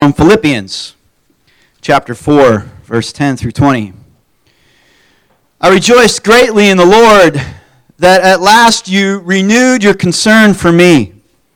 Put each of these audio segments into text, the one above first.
from Philippians chapter 4, verse 10 through 20. I rejoiced greatly in the Lord that at last you renewed your concern for me.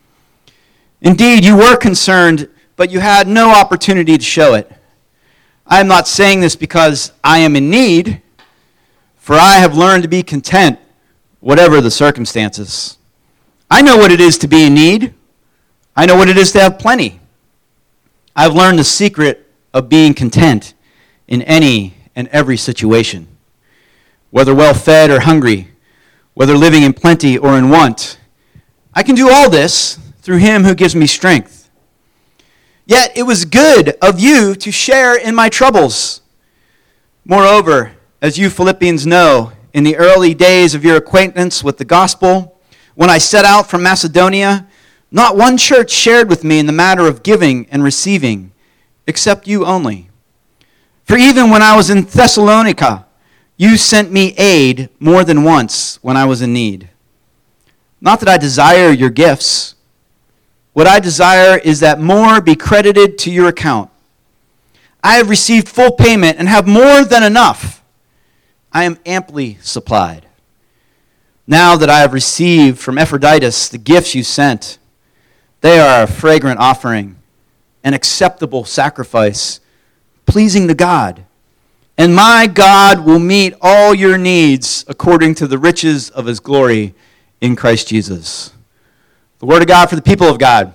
Indeed, you were concerned, but you had no opportunity to show it. I am not saying this because I am in need, for I have learned to be content, whatever the circumstances. I know what it is to be in need. I know what it is to have plenty. I've learned the secret of being content in any and every situation, whether well-fed or hungry, whether living in plenty or in want. I can do all this through him who gives me strength. Yet it was good of you to share in my troubles. Moreover, as you Philippians know, in the early days of your acquaintance with the gospel, when I set out from Macedonia, not one church shared with me in the matter of giving and receiving, except you only. For even when I was in Thessalonica, you sent me aid more than once when I was in need. Not that I desire your gifts. What I desire is that more be credited to your account. I have received full payment and have more than enough. I am amply supplied. Now that I have received from Epaphroditus the gifts you sent, they are a fragrant offering, an acceptable sacrifice, pleasing to God. And my God will meet all your needs according to the riches of his glory in Christ Jesus. The word of God for the people of God.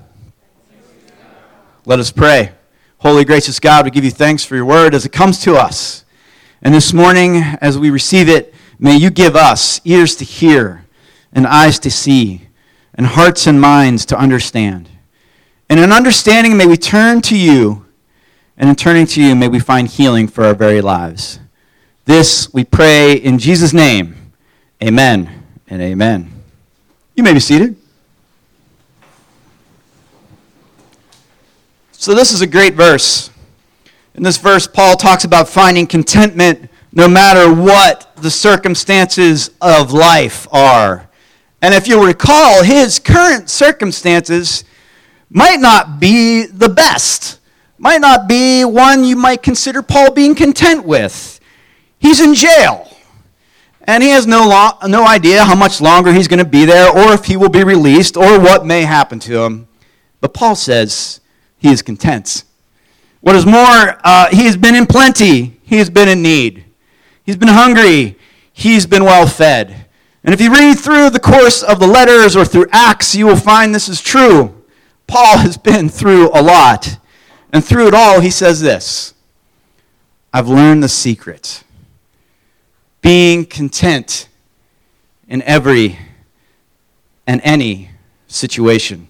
Let us pray. Holy, gracious God, we give you thanks for your word as it comes to us. And this morning, as we receive it, may you give us ears to hear and eyes to see and hearts and minds to understand. And in understanding, may we turn to you, and in turning to you, may we find healing for our very lives. This we pray in Jesus' name. Amen and amen. You may be seated. So this is a great verse. In this verse, Paul talks about finding contentment no matter what the circumstances of life are. And if you recall, his current circumstances might not be the best, might not be one you might consider Paul being content with. He's in jail, and he has no idea how much longer he's going to be there, or if he will be released, or what may happen to him. But Paul says he is content. What is more, he has been in plenty, he has been in need. He's been hungry, he's been well fed. And if you read through the course of the letters or through Acts, you will find this is true. Paul has been through a lot. And through it all, he says this: I've learned the secret. Being content in every and any situation.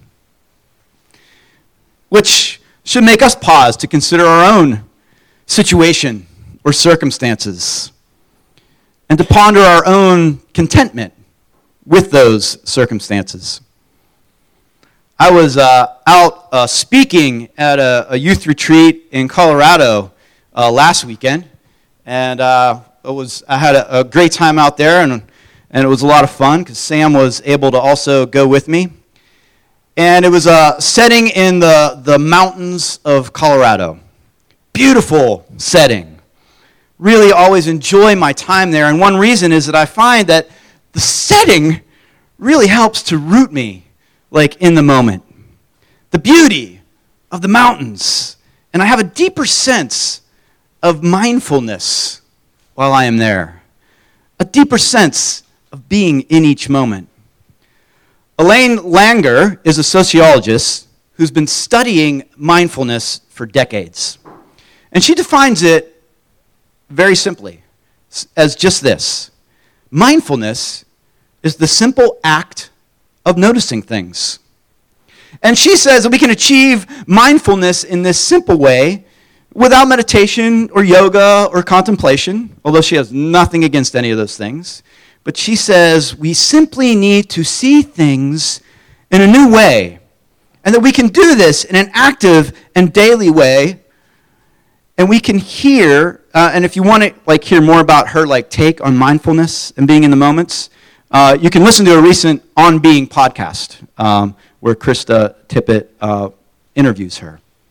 Which should make us pause to consider our own situation or circumstances, and to ponder our own contentment with those circumstances. I was out speaking at a youth retreat in Colorado last weekend, and I had a great time out there, and it was a lot of fun because Sam was able to also go with me. And it was a setting in the mountains of Colorado. Beautiful setting. Really always enjoy my time there. And one reason is that I find that the setting really helps to root me, like, in the moment. The beauty of the mountains. And I have a deeper sense of mindfulness while I am there. A deeper sense of being in each moment. Elaine Langer is a sociologist who's been studying mindfulness for decades. And she defines it very simply as just this: mindfulness is the simple act of noticing things. And she says that we can achieve mindfulness in this simple way without meditation or yoga or contemplation, although she has nothing against any of those things. But she says we simply need to see things in a new way, and that we can do this in an active and daily way. And we can hear, and if you want to hear more about her take on mindfulness and being in the moments, you can listen to a recent On Being podcast where Krista Tippett interviews her.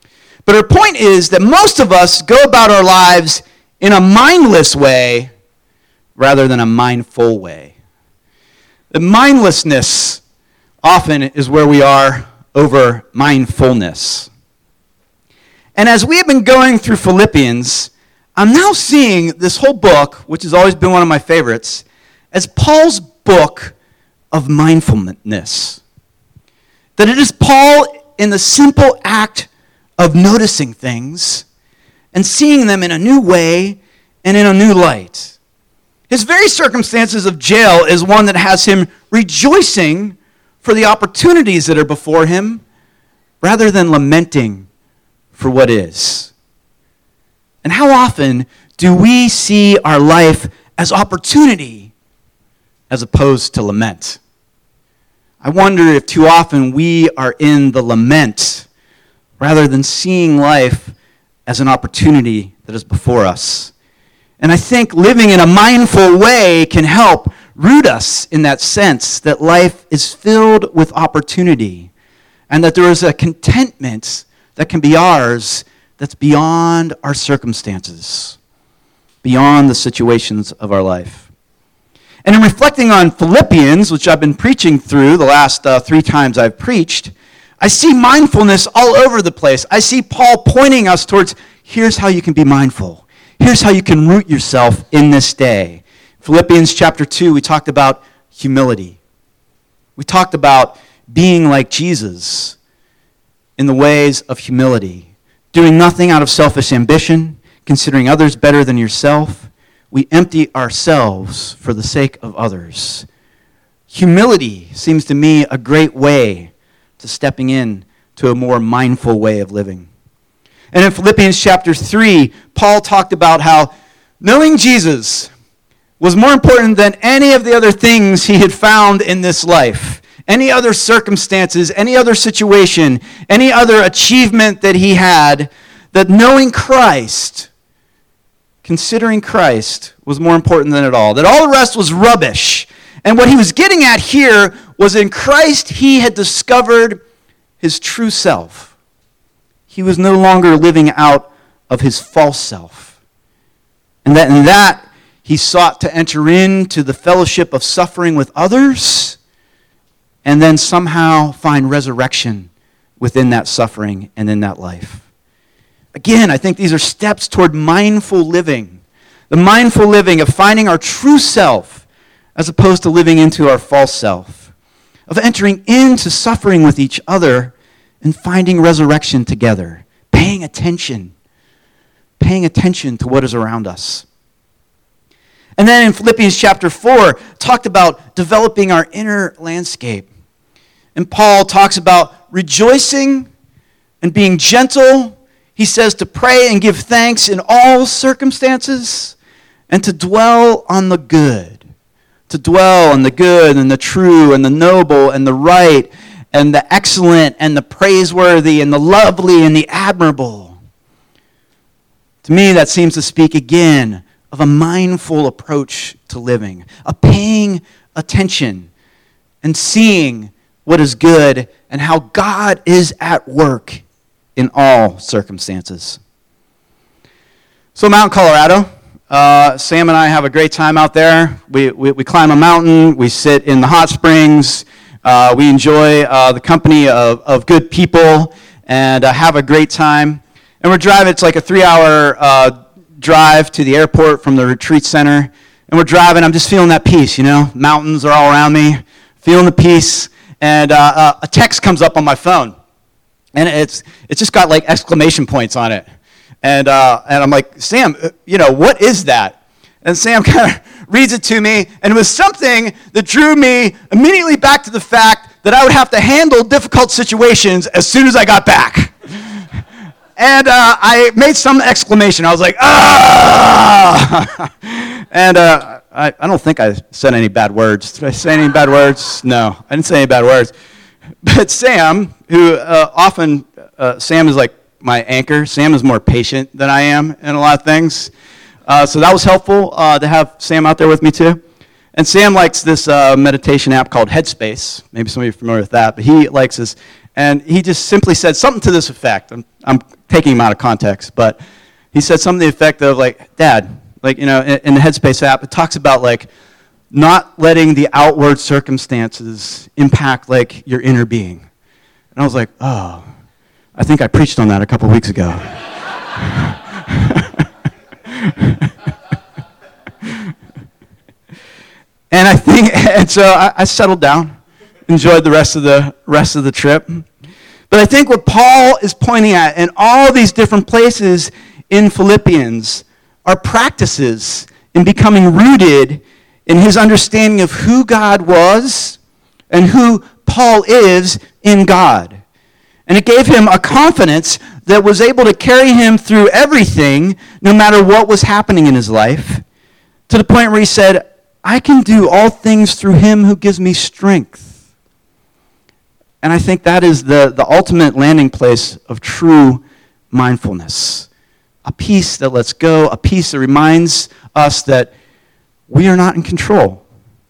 But her point is that most of us go about our lives in a mindless way rather than a mindful way. The mindlessness often is where we are over mindfulness. And as we have been going through Philippians, I'm now seeing this whole book, which has always been one of my favorites, as Paul's book of mindfulness. That it is Paul in the simple act of noticing things and seeing them in a new way and in a new light. His very circumstances of jail is one that has him rejoicing for the opportunities that are before him rather than lamenting for what is. And how often do we see our life as opportunity as opposed to lament? I wonder if too often we are in the lament rather than seeing life as an opportunity that is before us. And I think living in a mindful way can help root us in that sense that life is filled with opportunity and that there is a contentment that can be ours that's beyond our circumstances, beyond the situations of our life. And in reflecting on Philippians, which I've been preaching through the last 3 times I've preached, I see mindfulness all over the place. I see Paul pointing us towards, here's how you can be mindful. Here's how you can root yourself in this day. Philippians chapter 2, we talked about humility. We talked about being like Jesus in the ways of humility, doing nothing out of selfish ambition, considering others better than yourself. We empty ourselves for the sake of others. Humility seems to me a great way to stepping in to a more mindful way of living. And in Philippians chapter 3, Paul talked about how knowing Jesus was more important than any of the other things he had found in this life, any other circumstances, any other situation, any other achievement that he had, that knowing Christ, considering Christ, was more important than it all, that all the rest was rubbish. And what he was getting at here was in Christ he had discovered his true self. He was no longer living out of his false self. And that in that he sought to enter into the fellowship of suffering with others and then somehow find resurrection within that suffering and in that life. Again, I think these are steps toward mindful living. The mindful living of finding our true self as opposed to living into our false self. Of entering into suffering with each other and finding resurrection together. Paying attention to what is around us. And then in Philippians chapter 4, talked about developing our inner landscape. And Paul talks about rejoicing and being gentle. He says to pray and give thanks in all circumstances and to dwell on the good. To dwell on the good and the true and the noble and the right and the excellent and the praiseworthy and the lovely and the admirable. To me, that seems to speak again of a mindful approach to living, a paying attention and seeing what is good and how God is at work in all circumstances. So Mountain Colorado, Sam and I have a great time out there. We climb a mountain, we sit in the hot springs, we enjoy the company of good people and have a great time. And we're driving, it's like a 3-hour drive to the airport from the retreat center. And we're driving, I'm just feeling that peace, Mountains are all around me, feeling the peace. And a text comes up on my phone. And it's just got like exclamation points on it. And I'm like, Sam, what is that? And Sam kind of reads it to me, and it was something that drew me immediately back to the fact that I would have to handle difficult situations as soon as I got back. And I made some exclamation. I was like, ah! And I don't think I said any bad words. Did I say any bad words? No, I didn't say any bad words. But Sam, who Sam is like my anchor. Sam is more patient than I am in a lot of things. So that was helpful to have Sam out there with me too. And Sam likes this meditation app called Headspace. Maybe some of you are familiar with that, but he likes this. And he just simply said something to this effect. I'm taking him out of context, but he said something to the effect of, like, Dad, like, in the Headspace app, it talks about, like, not letting the outward circumstances impact, like, your inner being. And I was like, oh, I think I preached on that a couple weeks ago. And so I settled down, enjoyed the rest of the trip. But I think what Paul is pointing at in all these different places in Philippians are practices in becoming rooted in his understanding of who God was and who Paul is in God. And it gave him a confidence that was able to carry him through everything, no matter what was happening in his life, to the point where he said, I can do all things through him who gives me strength. And I think that is the ultimate landing place of true mindfulness. A peace that lets go, a peace that reminds us that we are not in control.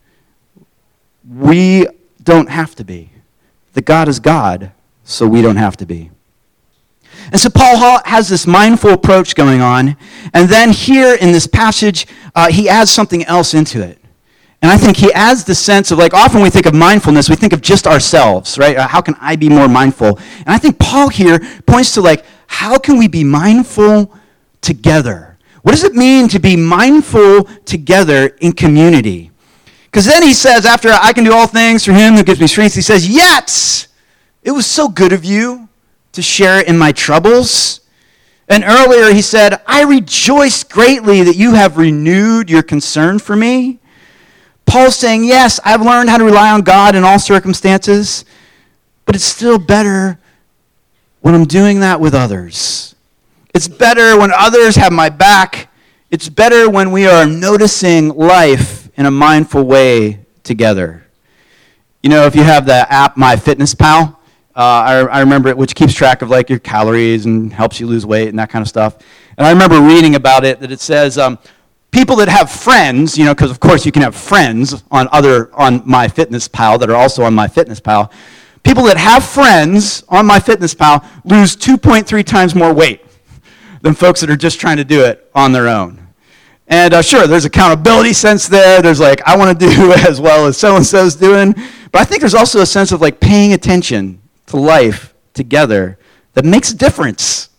We don't have to be. That God is God, so we don't have to be. And so Paul has this mindful approach going on, and then here in this passage, he adds something else into it. And I think he adds the sense of, like, often we think of mindfulness, we think of just ourselves, right? How can I be more mindful? And I think Paul here points to, like, how can we be mindful together? What does it mean to be mindful together in community? Because then he says, after I can do all things through him who gives me strength, he says, yet it was so good of you to share in my troubles. And earlier he said, I rejoice greatly that you have renewed your concern for me. Paul's saying, yes, I've learned how to rely on God in all circumstances, but it's still better when I'm doing that with others. It's better when others have my back. It's better when we are noticing life in a mindful way together. You know, if you have the app MyFitnessPal, I remember it, which keeps track of, like, your calories and helps you lose weight and that kind of stuff. And I remember reading about it, that it says people that have friends, because of course you can have friends on MyFitnessPal that are also on MyFitnessPal. People that have friends on MyFitnessPal lose 2.3 times more weight than folks that are just trying to do it on their own. And sure, there's accountability sense there. There's, like, I want to do as well as so-and-so's doing. But I think there's also a sense of, like, paying attention to life together that makes a difference.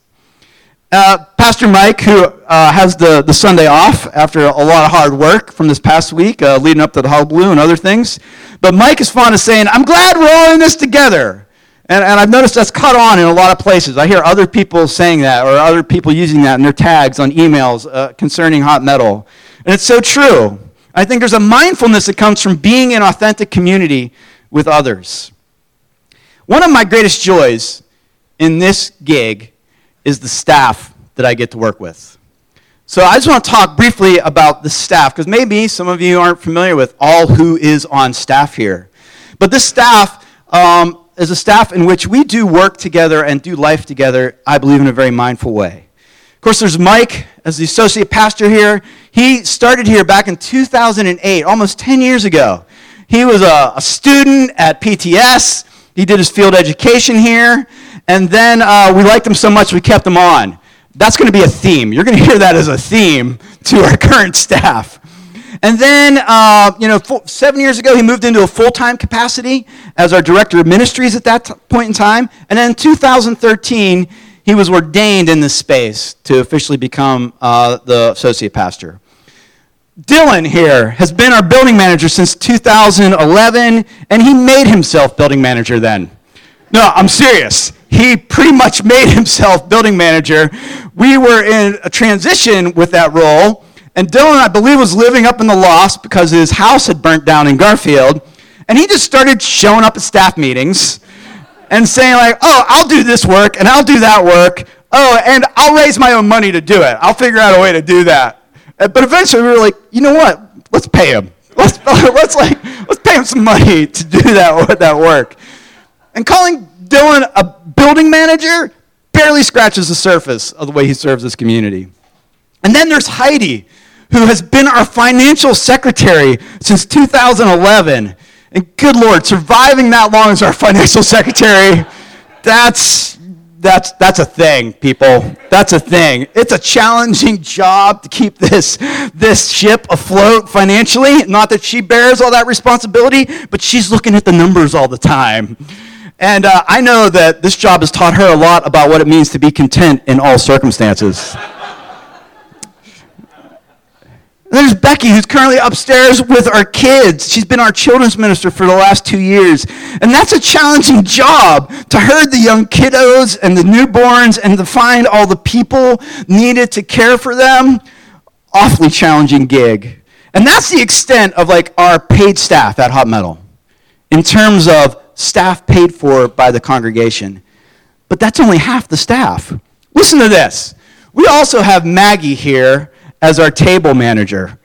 Pastor Mike, who has the Sunday off after a lot of hard work from this past week, leading up to the Hullabaloo and other things. But Mike is fond of saying, I'm glad we're all in this together. And I've noticed that's caught on in a lot of places. I hear other people saying that, or other people using that in their tags on emails concerning hot metal. And it's so true. I think there's a mindfulness that comes from being in authentic community with others. One of my greatest joys in this gig is the staff that I get to work with. So I just want to talk briefly about the staff, because maybe some of you aren't familiar with all who is on staff here. But this staff is a staff in which we do work together and do life together, I believe, in a very mindful way. Of course, there's Mike as the associate pastor here. He started here back in 2008, almost 10 years ago. He was a student at PTS. He did his field education here. And then we liked him so much we kept him on. That's going to be a theme. You're going to hear that as a theme to our current staff. And then, 7 years ago, he moved into a full-time capacity as our director of ministries at that point in time. And then in 2013, he was ordained in this space to officially become the associate pastor. Dylan here has been our building manager since 2011, and he made himself building manager then. No, I'm serious. He pretty much made himself building manager. We were in a transition with that role, and Dylan, I believe, was living up in the loft because his house had burnt down in Garfield, and he just started showing up at staff meetings and saying, like, oh, I'll do this work, and I'll do that work. Oh, and I'll raise my own money to do it. I'll figure out a way to do that. But eventually we were like, you know what? Let's pay him. Let's pay him some money to do that work. And calling Dylan a building manager barely scratches the surface of the way he serves this community. And then there's Heidi, who has been our financial secretary since 2011. And good Lord, surviving that long as our financial secretary, that's a thing, people. That's a thing. It's a challenging job to keep this ship afloat financially. Not that she bears all that responsibility, but she's looking at the numbers all the time. And I know that this job has taught her a lot about what it means to be content in all circumstances. There's Becky, who's currently upstairs with our kids. She's been our children's minister for the last 2 years. And that's a challenging job, to herd the young kiddos and the newborns and to find all the people needed to care for them. Awfully challenging gig. And that's the extent of our paid staff at Hot Metal in terms of staff paid for by the congregation. But that's only half the staff. Listen to this. We also have Maggie here as our table minister.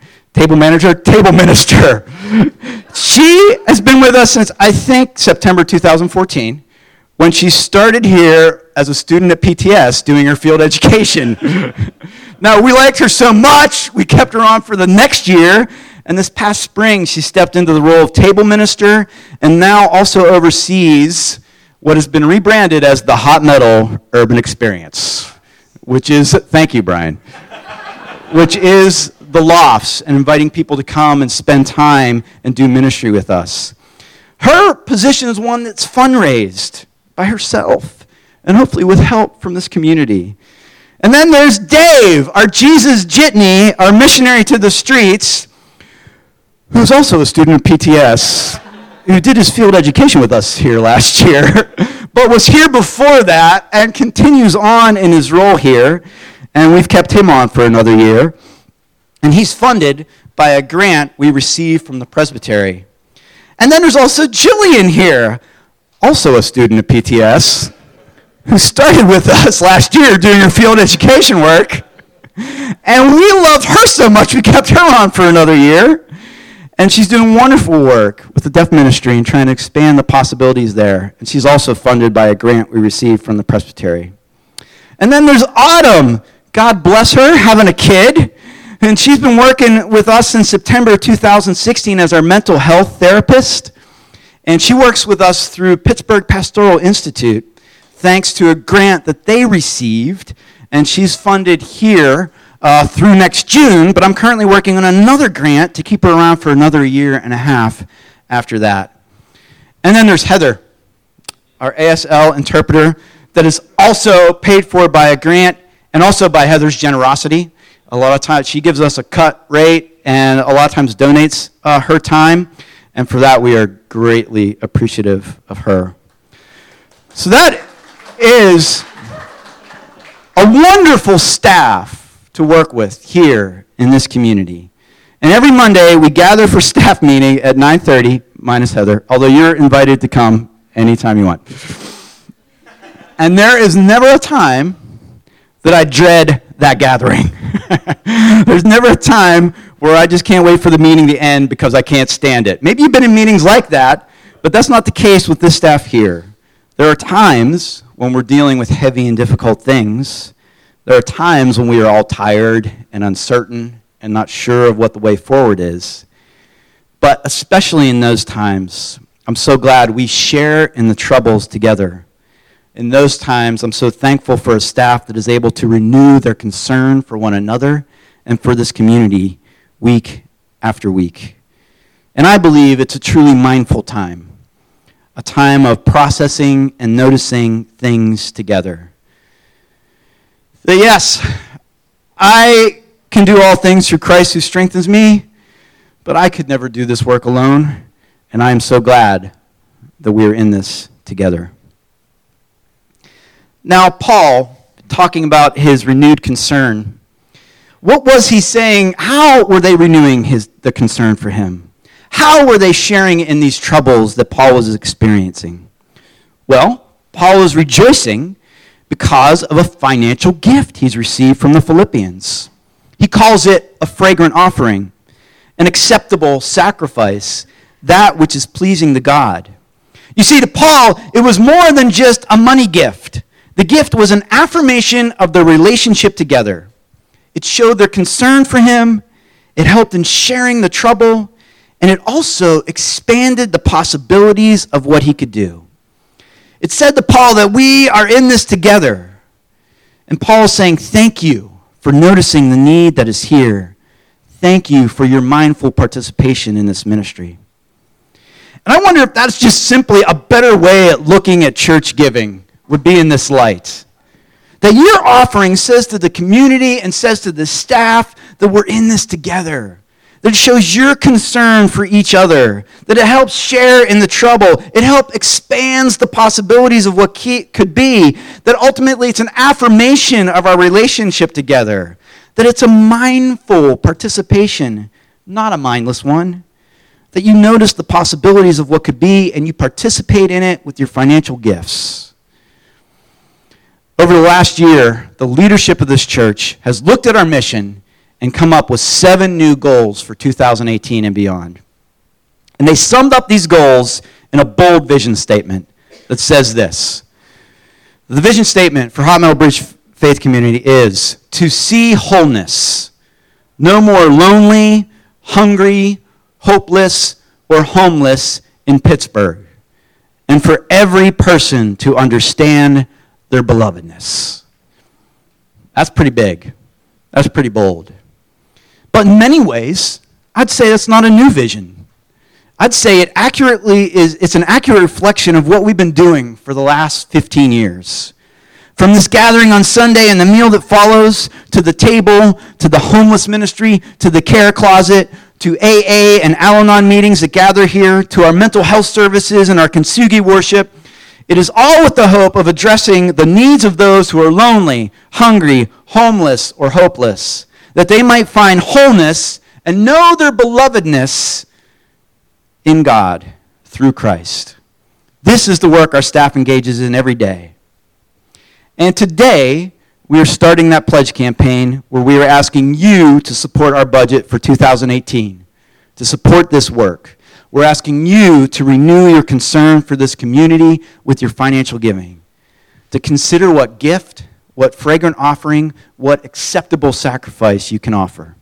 She has been with us since, I think, September 2014, when she started here as a student at PTS doing her field education. Now, we liked her so much, we kept her on for the next year, and this past spring, she stepped into the role of table minister and now also oversees what has been rebranded as the Hot Metal Urban Experience, which is, thank you, Brian, which is the lofts and inviting people to come and spend time and do ministry with us. Her position is one that's fundraised by herself and hopefully with help from this community. And then there's Dave, our Jesus Jitney, our missionary to the streets, who's also a student of PTS, who did his field education with us here last year, but was here before that and continues on in his role here. And we've kept him on for another year. And he's funded by a grant we received from the presbytery. And then there's also Jillian here, also a student of PTS, who started with us last year doing her field education work. And we loved her so much, we kept her on for another year. And she's doing wonderful work with the deaf ministry and trying to expand the possibilities there. And she's also funded by a grant we received from the presbytery. And then there's Autumn. God bless her, having a kid. And she's been working with us since September 2016 as our mental health therapist. And she works with us through Pittsburgh Pastoral Institute, thanks to a grant that they received. And she's funded here through next June, but I'm currently working on another grant to keep her around for another year and a half after that. And then there's Heather, our ASL interpreter, that is also paid for by a grant and also by Heather's generosity. A lot of times she gives us a cut rate and a lot of times donates her time, and for that we are greatly appreciative of her. So that is a wonderful staff to work with here in this community. And every Monday we gather for staff meeting at 9:30, minus Heather, although you're invited to come anytime you want. And there is never a time that I dread that gathering. There's never a time where I just can't wait for the meeting to end because I can't stand it. Maybe you've been in meetings like that, but that's not the case with this staff here. There are times when we're dealing with heavy and difficult things. There are times when we are all tired and uncertain and not sure of what the way forward is. But especially in those times, I'm so glad we share in the troubles together. In those times, I'm so thankful for a staff that is able to renew their concern for one another and for this community week after week. And I believe it's a truly mindful time, a time of processing and noticing things together. That yes, I can do all things through Christ who strengthens me, but I could never do this work alone, and I am so glad that we are in this together. Now, Paul, talking about his renewed concern, what was he saying? How were they renewing the concern for him? How were they sharing in these troubles that Paul was experiencing? Well, Paul was rejoicing because of a financial gift he's received from the Philippians. He calls it a fragrant offering, an acceptable sacrifice, that which is pleasing to God. You see, to Paul, it was more than just a money gift. The gift was an affirmation of their relationship together. It showed their concern for him. It helped in sharing the trouble, and it also expanded the possibilities of what he could do. It said to Paul that we are in this together. And Paul is saying, thank you for noticing the need that is here. Thank you for your mindful participation in this ministry. And I wonder if that's just simply a better way at looking at church giving would be in this light. That your offering says to the community and says to the staff that we're in this together. That it shows your concern for each other. That it helps share in the trouble. It helps expands the possibilities of what could be. That ultimately it's an affirmation of our relationship together. That it's a mindful participation, not a mindless one. That you notice the possibilities of what could be and you participate in it with your financial gifts. Over the last year, the leadership of this church has looked at our mission and come up with 7 new goals for 2018 and beyond. And they summed up these goals in a bold vision statement that says this. The vision statement for Hot Metal Bridge Faith Community is to see wholeness. No more lonely, hungry, hopeless, or homeless in Pittsburgh. And for every person to understand their belovedness. That's pretty big. That's pretty bold. But in many ways, I'd say that's not a new vision. I'd say it's an accurate reflection of what we've been doing for the last 15 years. From this gathering on Sunday and the meal that follows, to the table, to the homeless ministry, to the care closet, to AA and Al-Anon meetings that gather here, to our mental health services and our Kintsugi worship, it is all with the hope of addressing the needs of those who are lonely, hungry, homeless, or hopeless, that they might find wholeness and know their belovedness in God through Christ. This is the work our staff engages in every day. And today, we are starting that pledge campaign where we are asking you to support our budget for 2018, to support this work. We're asking you to renew your concern for this community with your financial giving, to consider what gift, what fragrant offering, what acceptable sacrifice you can offer.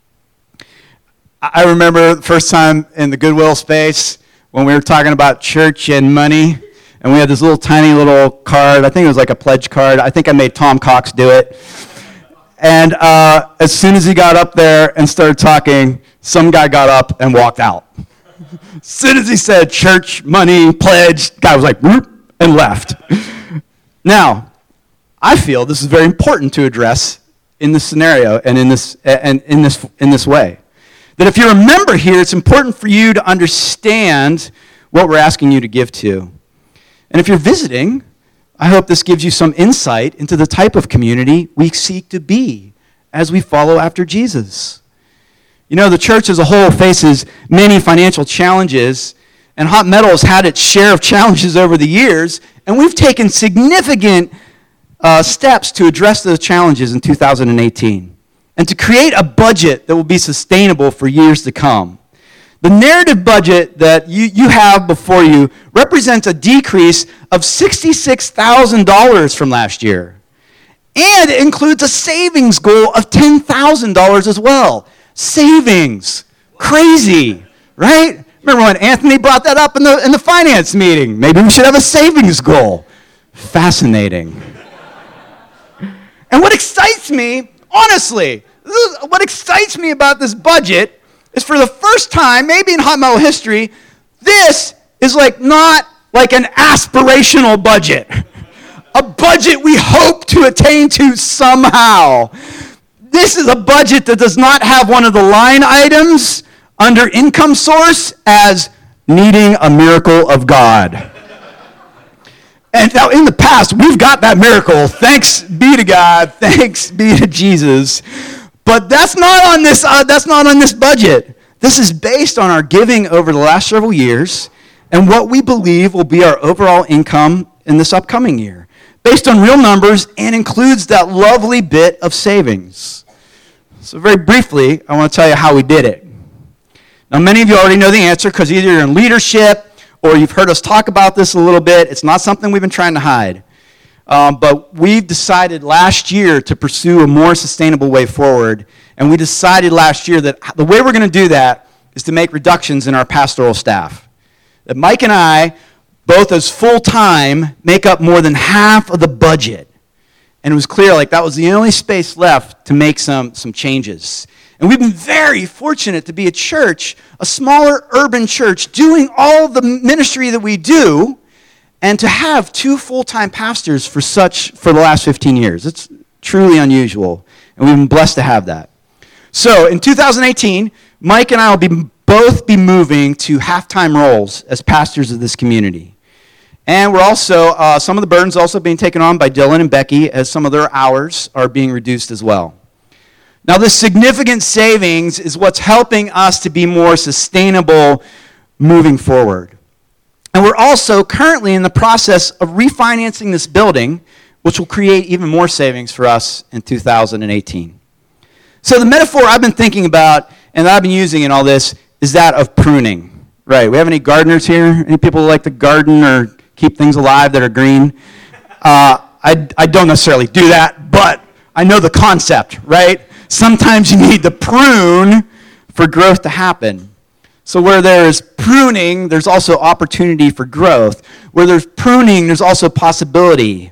I remember the first time in the Goodwill space when we were talking about church and money, and we had this tiny little card. I think it was like a pledge card. I think I made Tom Cox do it. And as soon as he got up there and started talking, some guy got up and walked out. As soon as he said church, money, pledge, guy was like, whoop, and left. Now, I feel this is very important to address in this scenario and in this way. That if you're a member here, it's important for you to understand what we're asking you to give to. And if you're visiting, I hope this gives you some insight into the type of community we seek to be as we follow after Jesus. You know, the church as a whole faces many financial challenges, and Hot Metal has had its share of challenges over the years, and we've taken significant steps to address those challenges in 2018, and to create a budget that will be sustainable for years to come. The narrative budget that you have before you represents a decrease of $66,000 from last year, and it includes a savings goal of $10,000 as well. Savings. Crazy, right? Remember when Anthony brought that up in the finance meeting? Maybe we should have a savings goal. Fascinating. And what excites me, honestly, what excites me about this budget is for the first time, maybe in Hot Metal history, this is not like an aspirational budget. A budget we hope to attain to somehow. This is a budget that does not have one of the line items under income source as needing a miracle of God. And now in the past, we've got that miracle. Thanks be to God. Thanks be to Jesus. But that's not on this budget. This is based on our giving over the last several years and what we believe will be our overall income in this upcoming year, based on real numbers, and includes that lovely bit of savings. So very briefly, I want to tell you how we did it. Now, many of you already know the answer because either you're in leadership or you've heard us talk about this a little bit. It's not something we've been trying to hide. But we've decided last year to pursue a more sustainable way forward. And we decided last year that the way we're going to do that is to make reductions in our pastoral staff. That Mike and I, both as full-time, make up more than half of the budget. And it was clear like that was the only space left to make some changes. And we've been very fortunate to be a church, a smaller urban church, doing all the ministry that we do, and to have 2 full-time pastors for the last 15 years. It's truly unusual, and we've been blessed to have that. So in 2018, Mike and I will both be moving to half-time roles as pastors of this community. And we're also, some of the burdens also being taken on by Dylan and Becky as some of their hours are being reduced as well. Now, this significant savings is what's helping us to be more sustainable moving forward. And we're also currently in the process of refinancing this building, which will create even more savings for us in 2018. So the metaphor I've been thinking about and that I've been using in all this is that of pruning. Right, we have any gardeners here? Any people who like to garden or keep things alive that are green? I don't necessarily do that, but I know the concept, right? Sometimes you need to prune for growth to happen. So where there is pruning, there's also opportunity for growth. Where there's pruning, there's also possibility.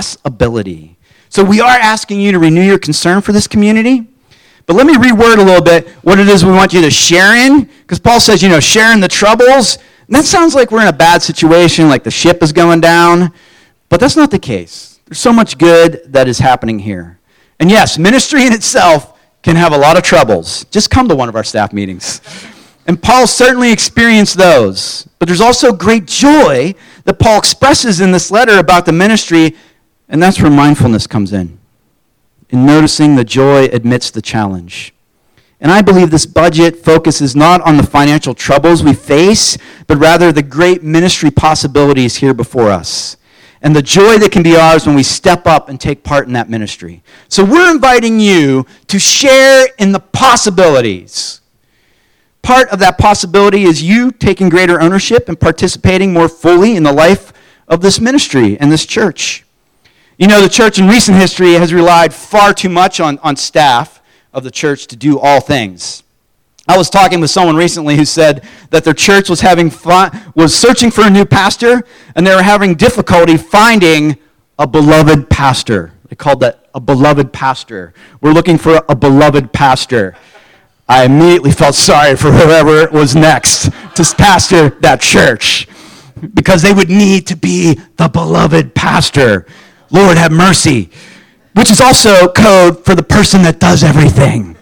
So we are asking you to renew your concern for this community. But let me reword a little bit what it is we want you to share in. Because Paul says, share in the troubles. And that sounds like we're in a bad situation, like the ship is going down. But that's not the case. There's so much good that is happening here. And yes, ministry in itself can have a lot of troubles. Just come to one of our staff meetings. And Paul certainly experienced those. But there's also great joy that Paul expresses in this letter about the ministry, and that's where mindfulness comes in noticing the joy amidst the challenge. And I believe this budget focuses not on the financial troubles we face, but rather the great ministry possibilities here before us. And the joy that can be ours when we step up and take part in that ministry. So we're inviting you to share in the possibilities. Part of that possibility is you taking greater ownership and participating more fully in the life of this ministry and this church. The church in recent history has relied far too much on staff of the church to do all things. I was talking with someone recently who said that their church was searching for a new pastor, and they were having difficulty finding a beloved pastor. They called that a beloved pastor. We're looking for a beloved pastor. I immediately felt sorry for whoever was next to pastor that church, because they would need to be the beloved pastor. Lord, have mercy. Which is also code for the person that does everything.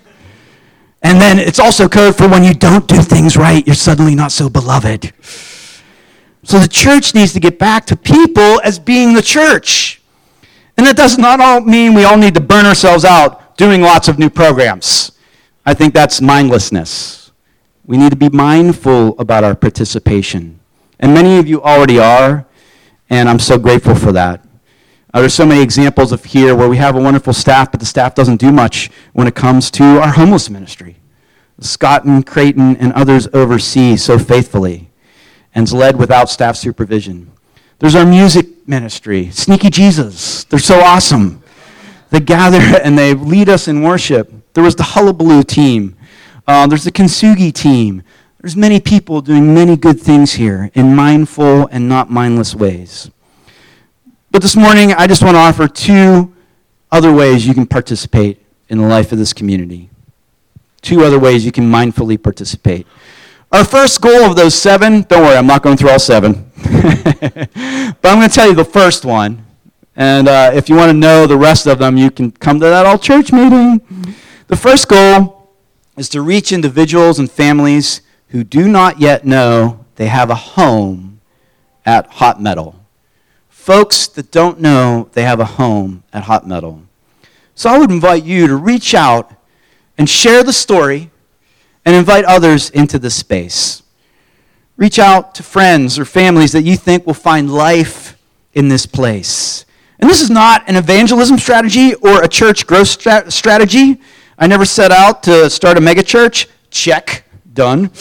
And then it's also code for when you don't do things right, you're suddenly not so beloved. So the church needs to get back to people as being the church. And that does not all mean we all need to burn ourselves out doing lots of new programs. I think that's mindlessness. We need to be mindful about our participation. And many of you already are, and I'm so grateful for that. There's so many examples of here where we have a wonderful staff, but the staff doesn't do much when it comes to our homeless ministry. Scott and Creighton and others oversee so faithfully and is led without staff supervision. There's our music ministry, Sneaky Jesus. They're so awesome. They gather and they lead us in worship. There was the Hullabaloo team. There's the Kintsugi team. There's many people doing many good things here in mindful and not mindless ways. But this morning, I just want to offer 2 other ways you can participate in the life of this community. 2 other ways you can mindfully participate. Our first goal of those 7, don't worry, I'm not going through all 7. But I'm going to tell you the first one. And if you want to know the rest of them, you can come to that all church meeting. The first goal is to reach individuals and families who do not yet know they have a home at Hot Metal. Folks that don't know they have a home at Hot Metal. So I would invite you to reach out and share the story and invite others into this space. Reach out to friends or families that you think will find life in this place. And this is not an evangelism strategy or a church growth strategy. I never set out to start a mega church. Check. Done.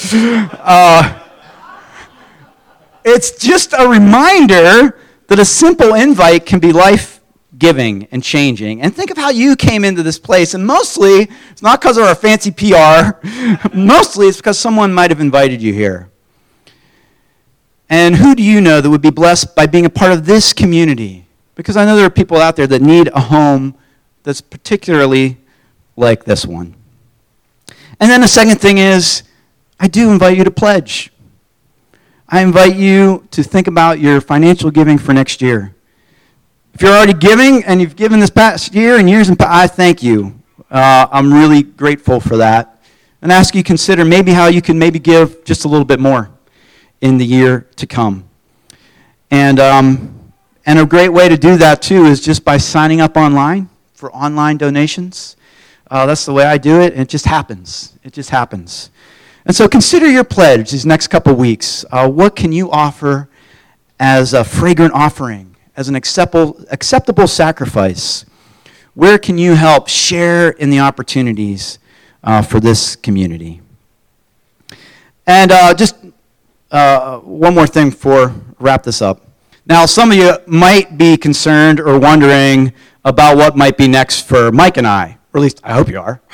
It's just a reminder that a simple invite can be life giving and changing. And think of how you came into this place. And mostly, it's not because of our fancy PR. Mostly, it's because someone might have invited you here. And who do you know that would be blessed by being a part of this community? Because I know there are people out there that need a home that's particularly like this one. And then the second thing is, I do invite you to pledge. I invite you to think about your financial giving for next year. If you're already giving and you've given this past year and years, I thank you. I'm really grateful for that. And ask you to consider maybe how you can maybe give just a little bit more in the year to come. And a great way to do that, too, is just by signing up online for online donations. That's the way I do it, and it just happens. It just happens. And so consider your pledge these next couple weeks. What can you offer as a fragrant offering, as an acceptable sacrifice? Where can you help share in the opportunities for this community? And just one more thing before wrap this up. Now, some of you might be concerned or wondering about what might be next for Mike and I. Or at least, I hope you are.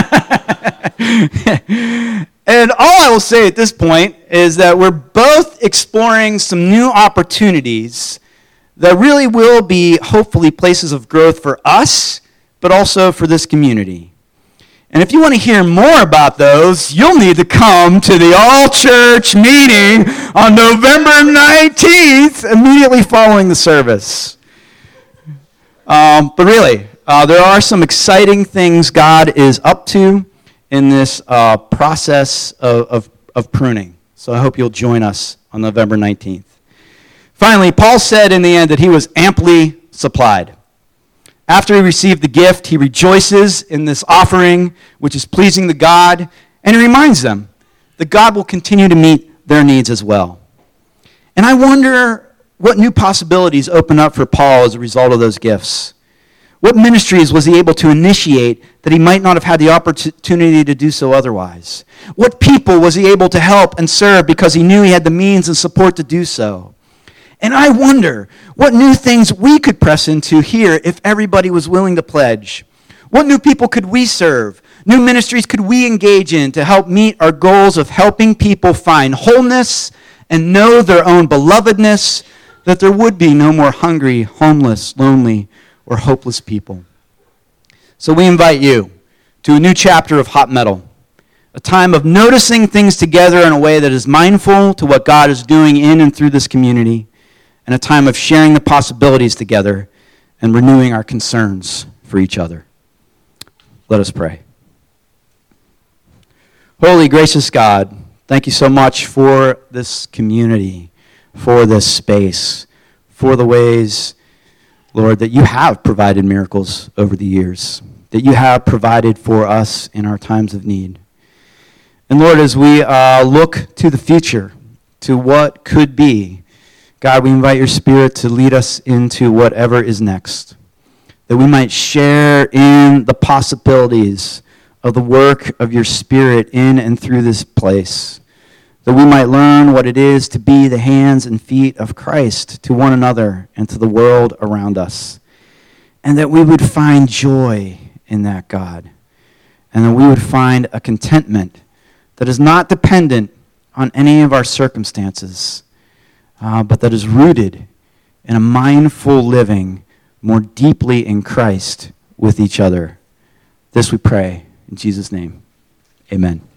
And all I will say at this point is that we're both exploring some new opportunities that really will be, hopefully, places of growth for us, but also for this community. And if you want to hear more about those, you'll need to come to the all-church meeting on November 19th, immediately following the service. But really, there are some exciting things God is up to in this process of pruning. So I hope you'll join us on November 19th. Finally, Paul said in the end that he was amply supplied. After he received the gift, he rejoices in this offering, which is pleasing to God, and he reminds them that God will continue to meet their needs as well. And I wonder what new possibilities open up for Paul as a result of those gifts. What ministries was he able to initiate that he might not have had the opportunity to do so otherwise? What people was he able to help and serve because he knew he had the means and support to do so? And I wonder what new things we could press into here if everybody was willing to pledge. What new people could we serve? New ministries could we engage in to help meet our goals of helping people find wholeness and know their own belovedness, that there would be no more hungry, homeless, lonely, or hopeless people. So we invite you to a new chapter of Hot Metal, a time of noticing things together in a way that is mindful to what God is doing in and through this community, and a time of sharing the possibilities together and renewing our concerns for each other. Let us pray. Holy, gracious God, thank you so much for this community, for this space, for the ways, Lord, that you have provided miracles over the years, that you have provided for us in our times of need. And Lord, as we look to the future, to what could be, God, we invite your Spirit to lead us into whatever is next, that we might share in the possibilities of the work of your Spirit in and through this place, that we might learn what it is to be the hands and feet of Christ to one another and to the world around us, and that we would find joy in that, God, and that we would find a contentment that is not dependent on any of our circumstances, but that is rooted in a mindful living more deeply in Christ with each other. This we pray in Jesus' name. Amen.